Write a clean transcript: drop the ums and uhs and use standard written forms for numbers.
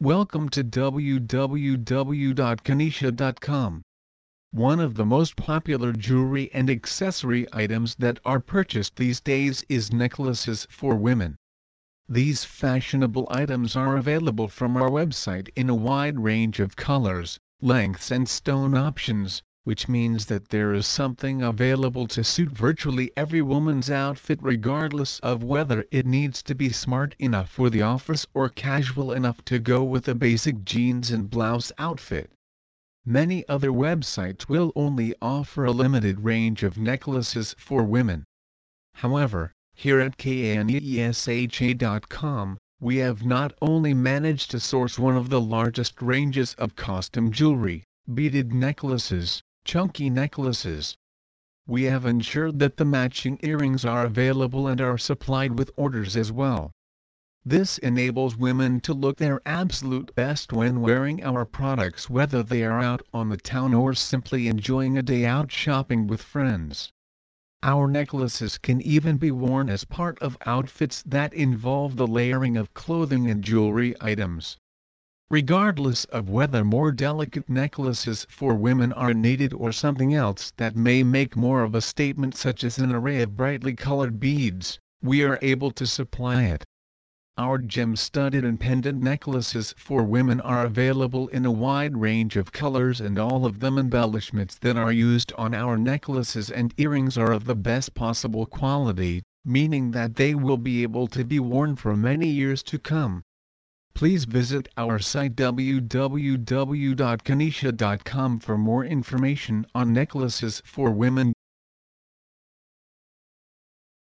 Welcome to www.kanisha.com. One of the most popular jewelry and accessory items that are purchased these days is necklaces for women. These fashionable items are available from our website in a wide range of colors, lengths and stone options, which means that there is something available to suit virtually every woman's outfit regardless of whether it needs to be smart enough for the office or casual enough to go with a basic jeans and blouse outfit. Many other websites will only offer a limited range of necklaces for women. However, here at kanisha.com, we have not only managed to source one of the largest ranges of costume jewelry, beaded necklaces, chunky necklaces. We have ensured that the matching earrings are available and are supplied with orders as well. This enables women to look their absolute best when wearing our products, whether they are out on the town or simply enjoying a day out shopping with friends. Our necklaces can even be worn as part of outfits that involve the layering of clothing and jewelry items. Regardless of whether more delicate necklaces for women are needed or something else that may make more of a statement, such as an array of brightly colored beads, we are able to supply it. Our gem-studded and pendant necklaces for women are available in a wide range of colors, and all of them embellishments that are used on our necklaces and earrings are of the best possible quality, meaning that they will be able to be worn for many years to come. Please visit our site www.kanisha.com for more information on necklaces for women.